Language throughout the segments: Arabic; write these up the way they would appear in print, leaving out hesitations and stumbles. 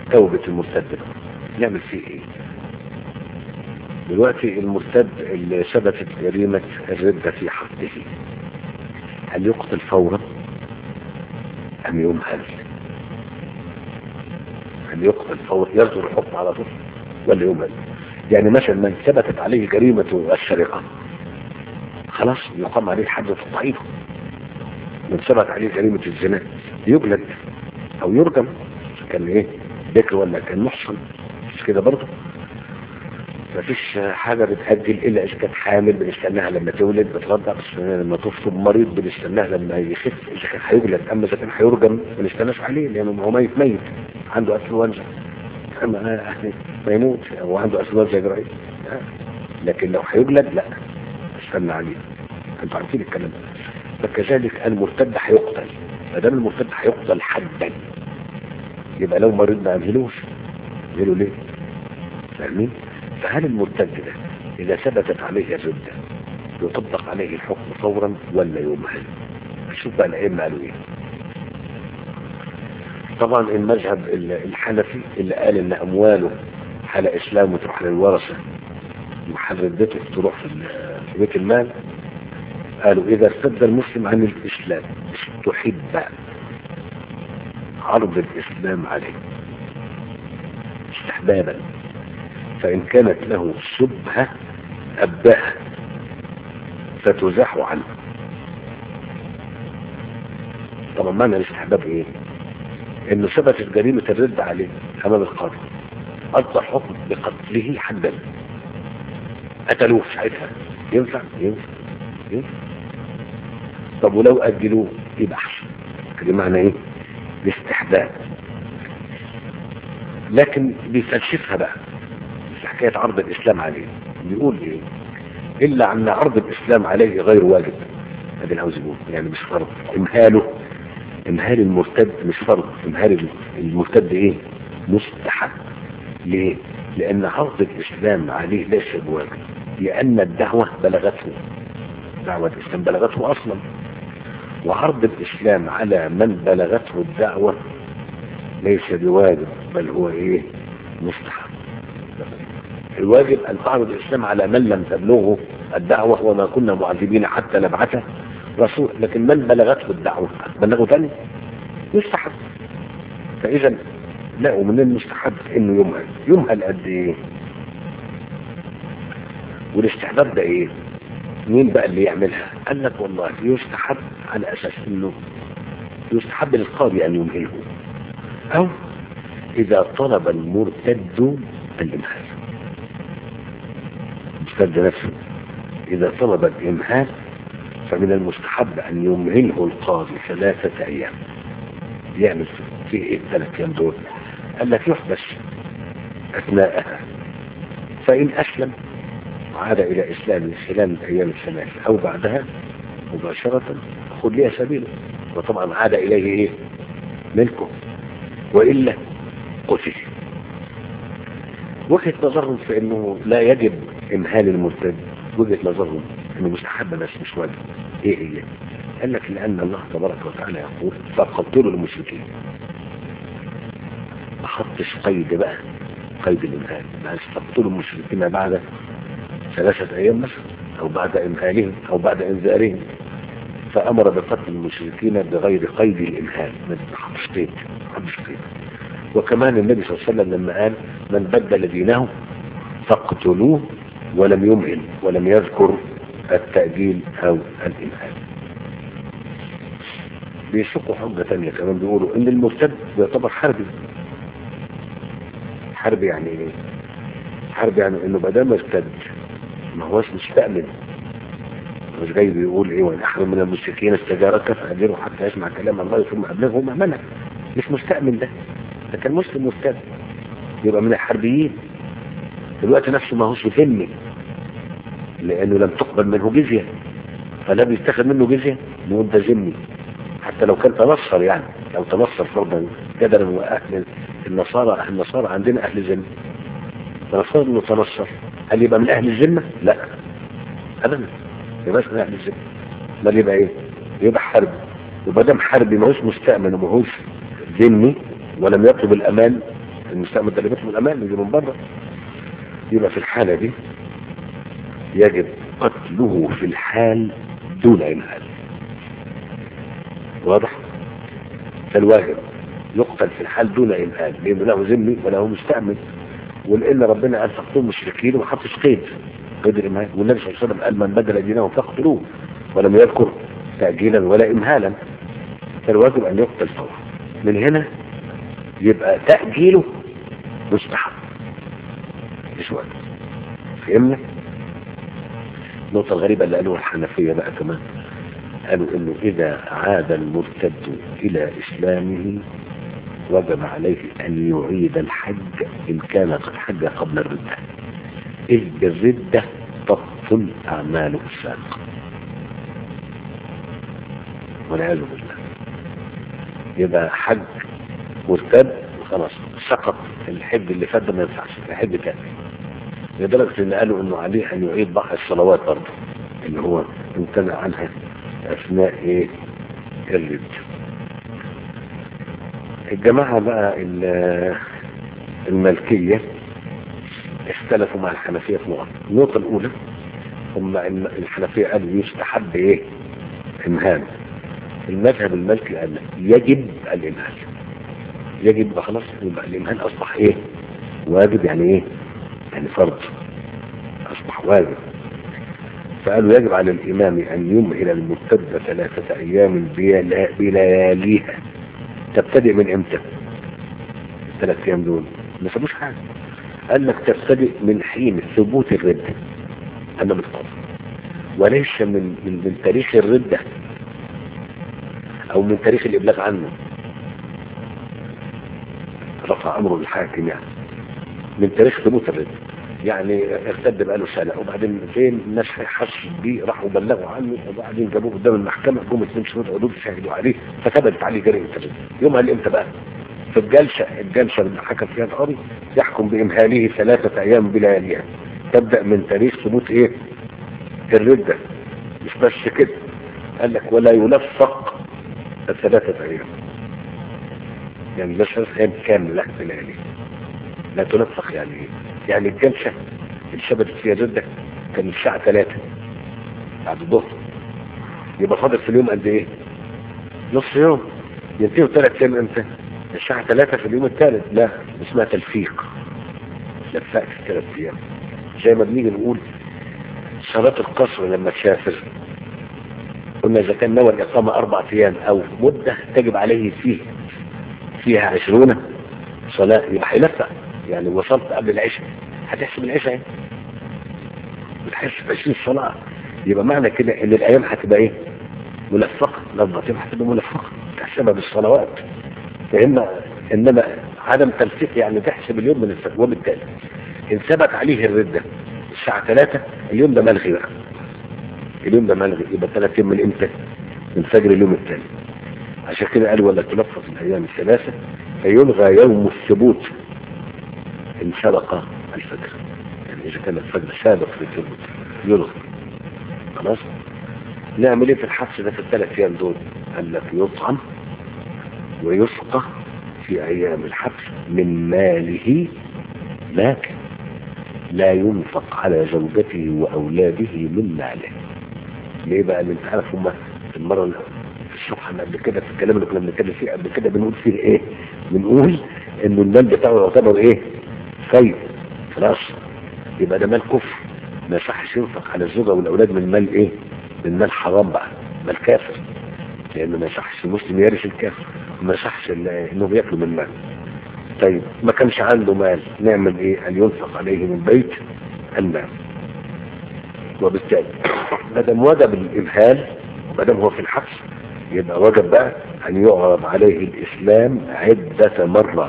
توبة المرتد نعمل فيه ايه؟ دلوقتي المرتد اللي ثبتت جريمة الردة في حقه، هل يقتل فورا ام يمهل؟ هل يقتل فورا يصدر الحكم على طول ولا يمهل؟ يعني مثلا من ثبتت عليه جريمة السرقة خلاص يقام عليه حد تقطعينه. من ثبت عليه جريمة الزنا يجلد او يرجم، كان ايه ذكر ولا كان محصن، مش كده برضه؟ مفيش حاجة بتأجل إلا إذا كانت حامل بنستناها لما تولد بترضع، بس لما تفطر مريض بنستناها لما يخف، إذا كان هيجلد. أما إذا كان هيرجم ما بنستناش عليه لأنه هو ميت عنده أنفلونزا ما يموت هو عنده أنفلونزا جرائية. لكن لو هيجلد لا استنى عليه. أنتوا عارفين الكلام ده. فكذلك المرتد هيقتل، ما دام المرتد هيقتل حدا يبقى لو مريض ما أمهلوش يقولوا ليه؟ فاهمين؟ فهل المرتد ده إذا ثبتت عليه الردة يطبق عليه الحكم فورا ولا يمهل؟ شوف بقى الأئمة قالوا إيه. طبعا المذهب الحنفي اللي قال إن أمواله حال إسلامه تروح للورثة وحال ردته تروح في بيت المال، قالوا إذا ارتد المسلم عن الإسلام استحب عرض الإسلام عليه استحبابا، فإن كانت له شبهة أباها فتزاح عنه. طبعا معنى الاستحباب ايه؟ انه ثبتت جريمة الرد عليه امام القاضي، اصدر حكم بقتله حدا، قتلوه ساعتها ينفع؟ طب ولو اجلوه يبقى احسن. كده معنى ايه؟ الاستحباب. لكن بيفلسفها بقى في حكاية عرض الإسلام عليه، بيقول إيه؟ إلا أن عرض الإسلام عليه غير واجب. هذا اللي عاوز يقول، يعني مش فرض. إمهال المرتد مش فرض، إمهال المرتد إيه؟ مستحب. ليه؟ لأن عرض الإسلام عليه ليس بواجب، لأن الدعوة بلغته، دعوة الإسلام بلغته أصلا، وعرض الإسلام على من بلغته الدعوة ليس بواجب، بل هو إيه؟ مستحب. الواجب أن تعرض الإسلام على من لم تبلغه الدعوة، وما كنا معذبين حتى نبعث رسول، لكن من بلغته الدعوة بلغه ثاني يستحب. فإذا لقوا من المستحب إنه يمهل قد إيه؟ والاستحباب ده إيه؟ مين بقى اللي يعملها؟ قال لك والله يستحب على أساس إنه يستحب للقاضي أن يمهله، أو إذا طلب المرتد الإمهال، المرتد نفسه إذا طلب الإمهال فمن المستحب أن يمهله القاضي 3 أيام. يعمل فيه إيه 3 أيام دول؟ قال لك يحبس أثناءها، فإن أسلم وعاد إلى إسلامه خلال الأيام ال3 أو بعدها مباشرة خذ لي سبيله، وطبعا عاد إليه إيه؟ ملكه، وإلا قتل. وجهة نظرهم في أنه لا يجب إمهال المرتد، وجهة نظرهم أنه مستحب بس مش واجب. إيه هي؟ قال لك لأن الله تبارك وتعالى يقول فقتلوا المشركين، ما حطش قيد بقى، قيد الإمهال، بس فقتلوا المشركين بعد 3 أيام مثلا، أو بعد إمهالهم أو بعد إنذارهم، فأمر بقتل المشركين بغير قيد الإمهال، ما حطش قيد. وكمان النبي صلى الله عليه وسلم لما قال من بدل دينه فاقتلوه ولم يمهل ولم يذكر التأجيل أو الإمهال. بيشقوا حجة تانية كمان، بيقولوا إن المرتد يعتبر حربي. حربي يعني إيه؟ حربي يعني إنه بدل ما ارتد ما هوش مستأمن، مش جاي بيقول إيه وإن أحد من المشركين استجارك فأجره حتى يسمع كلام الله ثم أبلغه مأمنه. مش مستأمن ده كان مسلم مرتد، يبقى من الحربيين. دلوقتي نفسه ما هوش ذمي لأنه لم تقبل منه جزية، فلا بيتخذ منه جزية نقول ده ذمي، حتى لو كان تنصر. يعني لو تنصر فرضا جدلا، وأهل النصارى عندنا أهل ذمة، تنصر انه تنصر، هل يبقى من أهل الذمة؟ لا أبدا، يبقى من أهل الذمة. بل يبقى إيه؟ يبقى حرب. وما دام حربي ما هوش مستأمن وما هوش ذمي ولم يطلب الأمان المستأمن ده اللي بيطلب الأمان يجي من بره. يبقى في الحالة دي يجب قتله في الحال دون إمهال. واضح؟ فالواجب يقتل في الحال دون إمهال، لأنه له ذمي وله مستأمن، ولأن ربنا قال تقتلوا المشركين وما حطش قيد الإمهال، والنبي صلى الله عليه وسلم قال من بدل دينه فاقتلوه، ولم يذكر تأجيلا ولا إمهالا. فالواجب أن يقتل فورا. من هنا يبقى تأجيله مستحب مش واجب. فهمنا؟ النقطة الغريبة اللي قالوها الحنفية بقى كمان، قالوا انه اذا عاد المرتد الى اسلامه وجب عليه ان يعيد الحج ان كان قد حج قبل الردة، اذ بالردة تبطل اعماله السابقة والعياذ بالله. يبقى حج مرتد خلاص سقط الحج اللي فات، ما ينفعش الحج تاني، لدرجة ان قالوا انه عليه ان يعيد بعض الصلوات برضه اللي هو امتنع عنها اثناء ايه الرد. الجماعة بقى المالكية اختلفوا مع الحنفية في نقط. النقطة الاولى هم الحنفية قالوا يستحب ايه امهال. المذهب المالكي قال يجب الامهال، يجب خلاص، يبقى الامهال اصبح ايه واجب، يعني ايه يعني فرض اصبح واجب. فقالوا يجب على الامام ان يمهل المرتد 3 ايام بلياليها. تبتدئ من امتى؟ 3 ايام دول ما سابوش حاجه، قال لك تبتدئ من حين ثبوت الردة انا بالقول، وليس من تاريخ الردة او من تاريخ الابلاغ عنه، رفع امره الحاكم يعني، من تاريخ ثبوت الردة. يعني ارتد بقاله سنة وبعدين فين الناس حسوا بيه راحوا بلغوا عنه وبعدين جابوه قدام المحكمة، جم 2 شهود حدود شهدوا عليه فثبتت عليه جريمة الردة. يومها الامتى بقى؟ في الجلسة اللي حكم فيها القاضي يحكم بإمهاله 3 أيام بلياليها، تبدأ من تاريخ ثبوت ايه الردة. مش بس كده، قال لك ولا يلفق 3 أيام، يعني مش 3 أيام كاملة بليالي، لا تلفق. يعني ايه؟ يعني الجلسة اللي ثبتت فيها الردة كانت الساعة 3 بعد الظهر، يبقى فاضل في اليوم قد ايه؟ نص يوم. ينتهوا 3 أيام امتى؟ الساعة 3 في اليوم الثالث. لا اسمها تلفيق، لفقت 3 أيام. زي ما بنيجي نقول صلاة القصر لما تسافر قلنا إذا كان نوى الإقامة 4 أيام أو مدة تجب عليه فيها 20 صلاة، يبقى هيلفق. يعني وصلت قبل العشاء هتحسب العشاء ايه؟ بتحسب 20 صلاة، يبقى معنى كده ان الايام هتبقى ايه؟ ملفقة. لما تبقى هتبقى ملفقة تحسبها بالصلوات. فهمنا؟ انما عدم تلفيق يعني تحسب اليوم من الفجر. وبالتالي ان ثبت عليه الردة الساعة 3 اليوم ده ملغي بقى، اليوم ده ملغي. يبقى 3 أيام من امتى؟ من فجر اليوم الثاني. عشان كده قالوا ولا تلفق الايام 3 فيلغى يوم الثبوت ان سبق الفجر. يعني اذا كان الفجر سابق في الثبوت يلغى خلاص. نعمل ايه في الحبس ده في ال3 أيام دول؟ قال لك يطعم ويسقى في ايام الحبس من ماله، لكن لا ينفق على زوجته واولاده من ماله. ليه بقى؟ اللي انت عارف هم المره في الصفحه اللي قبل كده في الكلام اللي كنا بنتكلم فيه قبل كده بنقول فيه ايه؟ بنقول انه المال بتاعه يعتبر ايه؟ خير خلاص. يبقى ده مال كفر، ما يصحش ينفق على الزوجه والاولاد من مال ايه؟ من مال حرام بقى، مال كافر، لانه ما يصحش المسلم يرث الكافر، ما يصحش انه بياكلوا من مال. طيب ما كانش عنده مال نعمل ايه؟ ان ينفق عليه من بيت المال. وبالتالي ما دام وجب الامهال، ما دام هو في الحبس، يبقى وجب بقى ان يعرض عليه الاسلام عدة مرات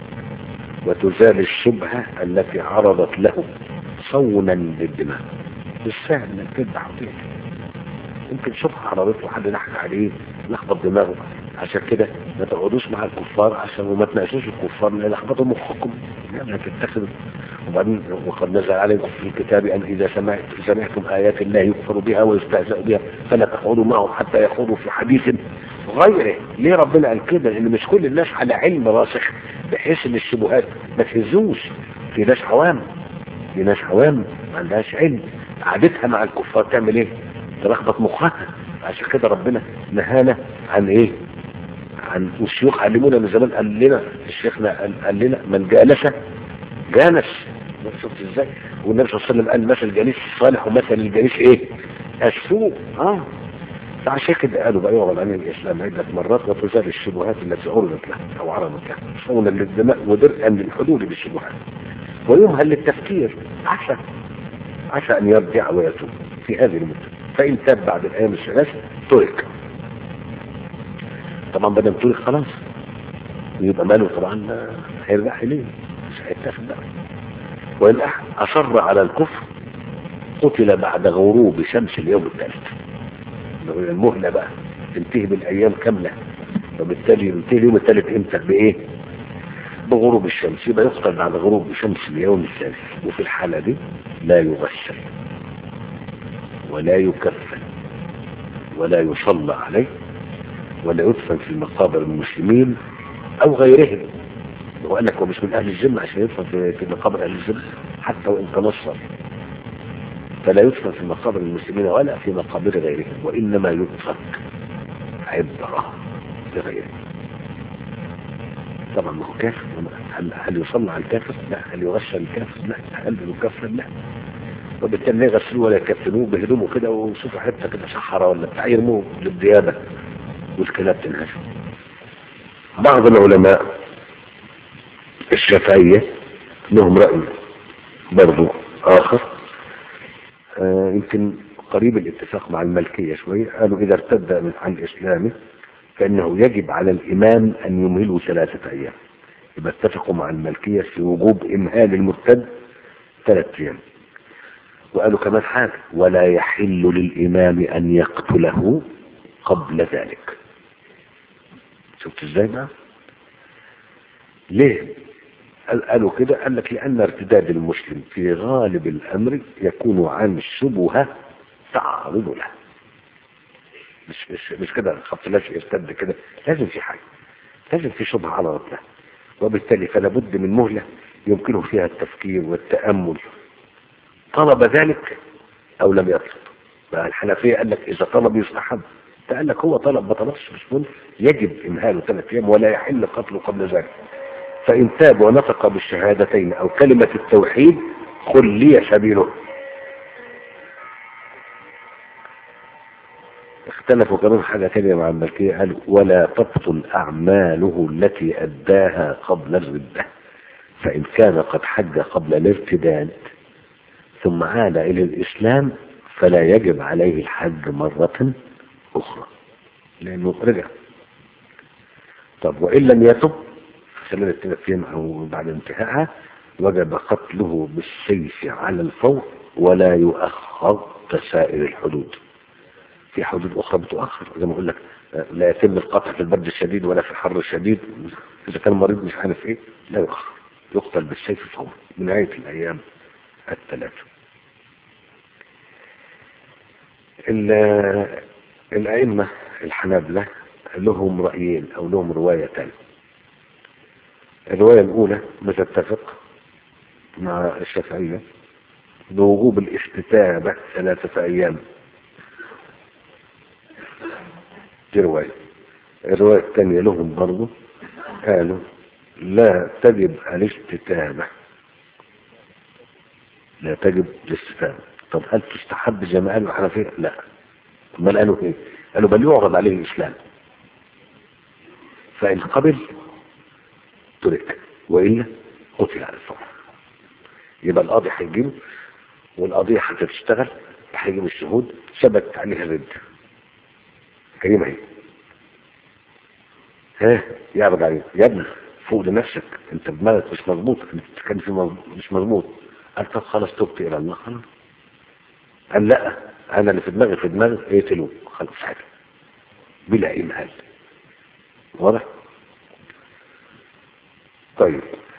وتزال الشبهة التي عرضت له صونا للدماء. بالسهل انك تذبح وتقتل، يمكن شبهة عرضته حد نحن عليه لخبط دماغه. عشان كده ما تقعدوش مع الكفار عشان وما تناقشوش الكفار لان لخبطوا مخكم يعني هتتخذوا. وبعدين وقد نزل عليكم في الكتاب ان اذا سمعتم ايات الله يكفر بها ويستهزأ بها فلا تقعدوا معهم حتى يخوضوا في حديث غيره. ليه ربنا قال كده؟ لان مش كل الناس على علم راسخ بحيث ان الشبهات ما تهزوش. في ناس عوام ما عندهاش علم، قعدتها مع الكفار تعمل ايه؟ تلخبط مخها. عشان كده ربنا نهانا عن ايه؟ عن والشيوخ علمونا من زمان، الشيخنا قال لنا من جالس. شفت ازاي؟ والنبي صلى الله عليه وسلم قال مثل الجليس الصالح ومثل الجليس ايه؟ السوء. فعشان كده قالوا بقى يعرض عن الاسلام عده مرات وتزال الشبهات التي عرضت له او عرضت له صونا للدماء ودرءا للحلول بالشبهات ويمهل للتفكير عسى ان يرجع ويتوب في هذه المدة. فان تاب بعد الايام الثلاث ترك. طبعا بدل ترك خلاص يبقى ماله طبعا هيرجع اليه، مش هيتاخد بقى. وان اصر على الكفر قتل بعد غروب شمس اليوم الثالث. المهلة بقى تنتهي بالايام كاملة، وبالتالي ينتهي اليوم الثالث امتى؟ بايه؟ بغروب الشمس. يبقى يقتل بعد غروب شمس اليوم الثالث. وفي الحالة دي لا يغسل ولا يكفن ولا يصلى عليه ولا يدفن في مقابر المسلمين او غيرهم. وقال لك هو مش من اهل الذمه عشان يدفن في مقابر اهل الذمه حتى وان تنصر، فلا يدفن في مقابر المسلمين ولا في مقابر غيرهم، وانما يترك عبره لغيره. طبعا ما هو كافر. هل يصلى على الكافر؟ لا. هل يغسل الكافر؟ لا. هل يكفر؟ لا. وبالتالي لا يغسلوه ولا يكفنوه بهدومه كده وشوفوا حته كده صحراء ولا بتاع يرموه للديابه والكلاب تنهشم. بعض العلماء الشافعية لهم رأي برضو آخر يمكن قريب الاتفاق مع المالكية شوية. قالوا إذا ارتد عن الإسلام فإنه يجب على الإمام أن يمهله 3 أيام. يبقى اتفقوا مع المالكية في وجوب إمهال المرتد 3 أيام. وقالوا كمان حاجة: ولا يحل للإمام أن يقتله قبل ذلك. شفت ازاي بقى؟ ليه قالوا كده؟ قال لك لأن ارتداد المسلم في غالب الأمر يكون عن شبهة تعرض له. مش كده خط لاش يرتد كده، لازم في حاجة، لازم في شبهة عرضت له، وبالتالي فلا بد من مهلة يمكنه فيها التفكير والتأمل، طلب ذلك أو لم يطلب. بقى الحنفية قال لك إذا طلب يستحب، قال لك هو طلب ما طلبش مش مهم، يجب إمهاله 3 أيام ولا يحل قتله قبل ذلك. فإن تاب ونطق بالشهادتين أو كلمة التوحيد خلي سبيله. اختلفوا كمان حاجة تانية مع المالكية، قالوا ولا تبطل أعماله التي أداها قبل الردة. فإن كان قد حج قبل الارتداد ثم عاد إلى الإسلام فلا يجب عليه الحج مرة أخرى لأنه رجع. طب وإن لم يتب خلال ال3 أيام أو بعد انتهائها وجب قتله بالسيف على الفور ولا يؤخر كسائر الحدود. في حدود أخرى بتؤخر زي ما أقول لك، لا يتم القتل في البرد الشديد ولا في الحر الشديد. إذا كان مريض مش عارف إيه لا يؤخر، يقتل بالسيف فور من نهاية الأيام ال3. الأئمة الحنابلة لهم رأيين أو لهم روايتان. الرواية الأولى بتتفق مع الشافعية بوجوب الاستتابة 3 أيام. دي رواية. الرواية الثانية لهم برضو قالوا لا تجب الاستتابة، لا تجب الاستتابة. طب هل تستحب زي ما قالوا الحنفية؟ لا. ما قالوا ايه؟ قالوا بل يعرض عليه الإسلام، فإن قبل ترك وإلا قتل على الفور. يبقى القاضي هيجيبه والقضية هتشتغل، هيجيب الشهود ثبت عليها الرد كريمة هي. يعرض عليه يا ابني فوق لنفسك، انت دماغك مش مظبوط، انت كان في مش مظبوط. قال طب خلاص تبت الى الله. خلاص قال لا انا اللي في دماغي اقتلوه خلاص حاجة بلا امهال. واضح؟ طيب